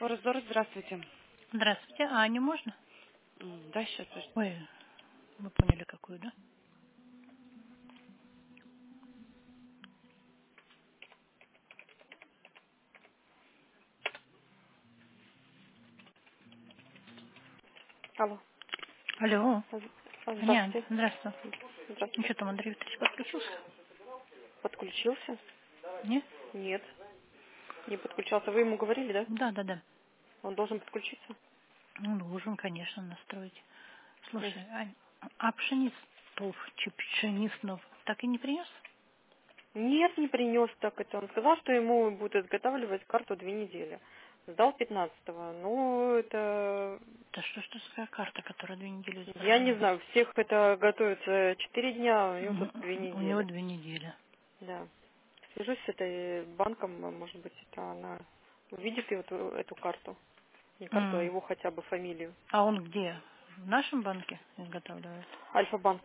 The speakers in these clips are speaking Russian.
Раздор, здравствуйте. Здравствуйте. А Аню можно? Да, сейчас. Ой, вы поняли, какую, да? Алло. Алло. Аня, Здравствуйте. здравствуй. Ну Здравствуйте. что там, Андрей Викторович подключился? Подключился? Не? Нет, не подключался. Вы ему говорили, да? Да. Он должен подключиться? Ну, должен, конечно, настроить. М. Слушай, Ань, а Пшенистов так и не принес? Нет, не принес так это. Он сказал, что ему будут изготавливать карту 2 недели. Сдал 15-го. Ну, это... Да что ж это такая карта, которая 2 недели Я не изготавливалась? знаю, всех это готовится 4 дня, а у него тут две У него недели. 2 недели. Да. Свяжусь с этой банком, может быть, это она увидит и вот эту карту. Не карту, а М. его хотя бы фамилию. А он где? В нашем банке изготавливает? Альфа-банк.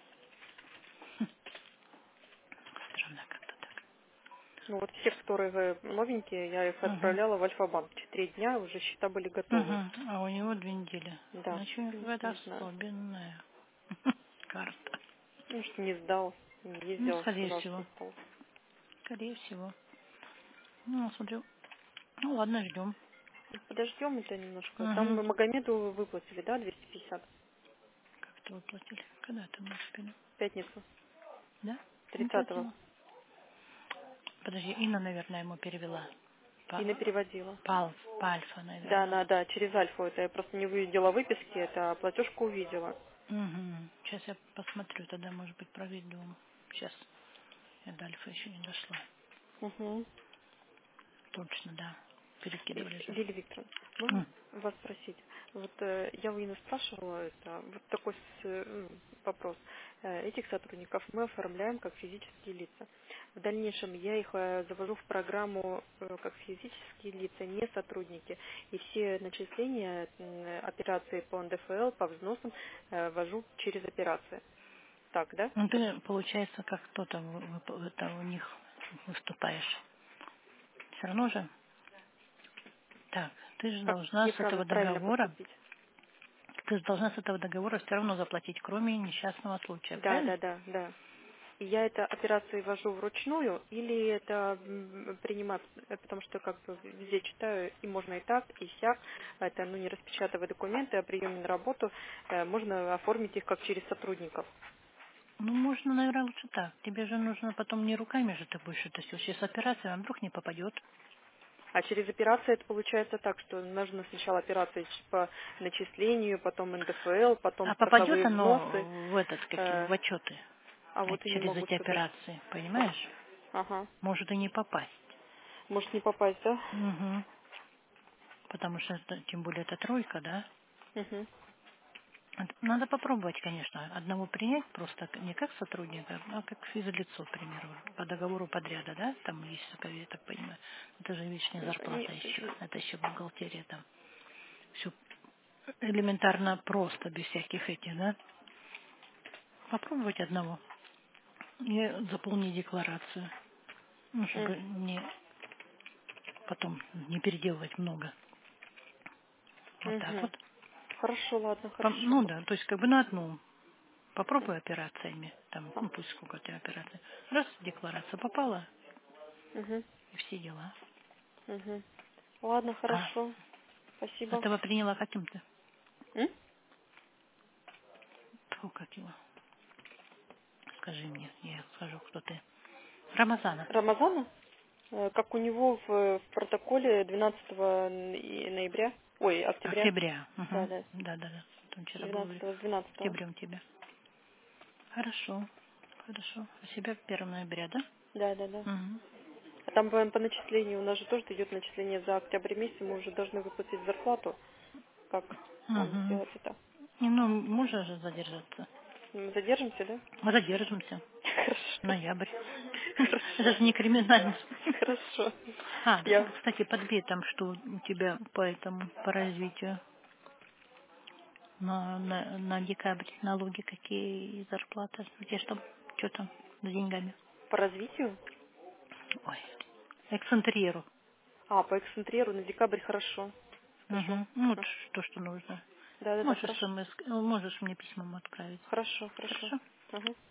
Странно как-то так. Ну вот все, которые новенькие, я их Угу. отправляла в Альфа-банк. 4 дня уже счета были готовы. А у него 2 недели. Да, Значит, у него какая-то не знаю. особенная карта. Может, не сдал, не Ну, ездил, скорее сказал, что всего. сдал. Скорее всего. Ну, смотрю. Ну, ладно, ждем. Подождем это немножко. Там Угу. Магомеду выплатили, да, 250? Как это выплатили? Когда это мы успели? В пятницу, Да? 30-го. Выплатила. Подожди, Инна, наверное, ему перевела. По, Инна переводила. по Альфа, Да, наверное. да, через Альфу. Это я просто не увидела выписки, это платежку увидела. Угу. Сейчас я посмотрю, тогда, может быть, проведу. Сейчас. Я до Альфа еще не дошла. Угу. Точно, да. Перекидывали же. Лилия Викторовна, можно вас спросить? Вот я у Инны спрашивала, это, вот такой вопрос. Этих сотрудников мы оформляем как физические лица. В дальнейшем я их завожу в программу как физические лица, не сотрудники. И все начисления, операции по НДФЛ, по взносам вожу через операции. Так, да? Ну, ты, получается, как кто-то это у них выступаешь. Все равно же. Так, ты же Как должна мне с этого правильно договора, поступить? ты же должна с этого договора все равно заплатить, кроме несчастного случая, Да, правильно? да, да, да. И я это операции вожу вручную или это принимаю, потому что как бы везде читаю, и можно и так, и сяк. Это, не распечатывая документы о приеме на работу, можно оформить их как через сотрудников. Ну, можно, наверное, лучше так. Тебе же нужно потом не руками же ты будешь это все. Сейчас операция, а вдруг не попадет. А через операции это получается так, что нужно сначала операции по начислению, потом НДФЛ, потом А попадет страховые оно взносы. в этот, Э, в отчеты А вот и не через могу эти сказать. операции, понимаешь? Ага. Может и не попасть. Может не попасть, да? Угу. Потому что, тем более, это тройка, да? Угу. Надо попробовать, конечно, одного принять просто не как сотрудника, а как физлицо, к примеру, по договору подряда, да? Там есть такая, я так понимаю. Это же лишняя зарплата еще. Это еще бухгалтерия там. Все элементарно просто, без всяких этих, да? Попробовать одного и заполнить декларацию. Ну, чтобы не потом не переделывать много. Вот так Угу. вот. Хорошо, ладно, хорошо. Ну да, то есть как бы на одну. Попробуй операциями. Там, ну пусть сколько у тебя операций. Раз декларация попала, Угу. и все дела. Угу. Ладно, А хорошо. Спасибо. этого приняла каким-то? М? Фу, как его? Скажи мне, я скажу, кто ты. Рамазана. Рамазана? Как у него в протоколе 12 ноября, ой, октября, Октября. да, Угу. да, Да. Там вчера был 12 с 12. октября у тебя. Хорошо. Хорошо. У себя 1 ноября, да? Да, да, да. Угу. А там по начислению, у нас же тоже идет начисление за октябрь месяц, мы уже должны выплатить зарплату. Как нам Угу. сделать это? Ну, можно же задержаться. Мы задержимся, да? Мы задержимся. Хорошо. Ноябрь. Это Хорошо. же не криминально. Хорошо. А, Я кстати, подбей там, что у тебя по этому, по развитию на декабрь налоги какие и зарплаты. Где что там с деньгами? по развитию? Ой, эксцентриру. А, по эксцентреру на декабрь хорошо. Скажу. Угу. Ну, вот Ага. то, что нужно. Да, Можешь, хорошо. можешь мне письмом отправить. Хорошо, хорошо. Хорошо? Ага.